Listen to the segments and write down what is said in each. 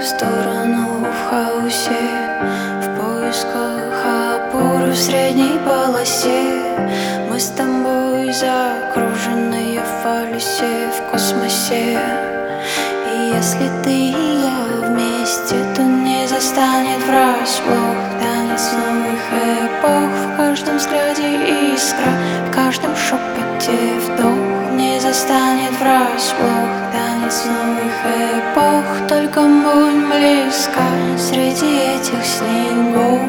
сторону в хаосе, в поисках опоры в средней полосе. Мы с тобой закруженные в фалюсе, в космосе. И если ты и я вместе, то не застанет врасплох танец новых эпох. В каждом взгляде искра, в каждом шепоте вдох. Не застанет врасплох танец новых эпох. Только будь близко среди этих снегов.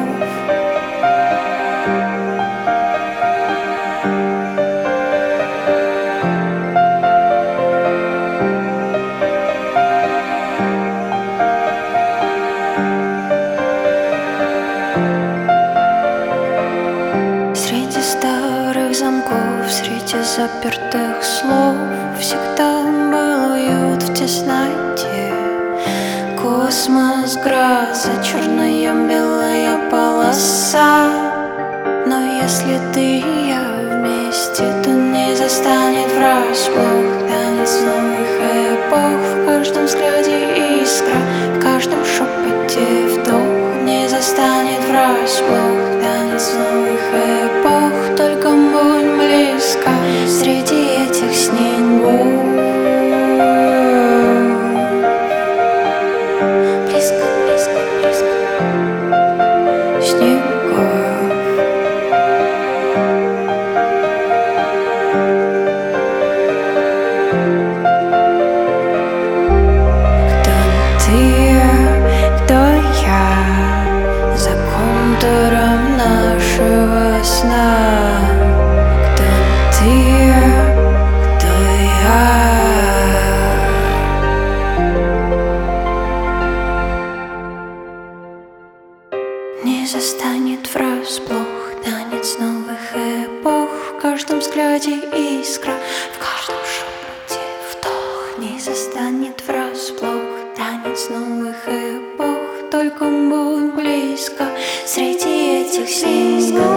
Среди старых замков, среди запертых слов всегда был уют в тесноте. Космос, гроза, черная белая полоса. Но если ты и я вместе, то не застанет врасплох танец новых эпох. В каждом взгляде искра, в каждом шепоте вдох. Не застанет врасплох танец новых эпох. Только будь близко среди этих снегов. Близко, близко, близко снегов. Кто ты, кто я, за контуром нашего сна? Кто ты, кто я? Не застанет врасплох танец новых эпох. В каждом взгляде искра, в каждом шепоте вдох. Не застанет врасплох танец новых эпох. Только будь близко среди этих снегов.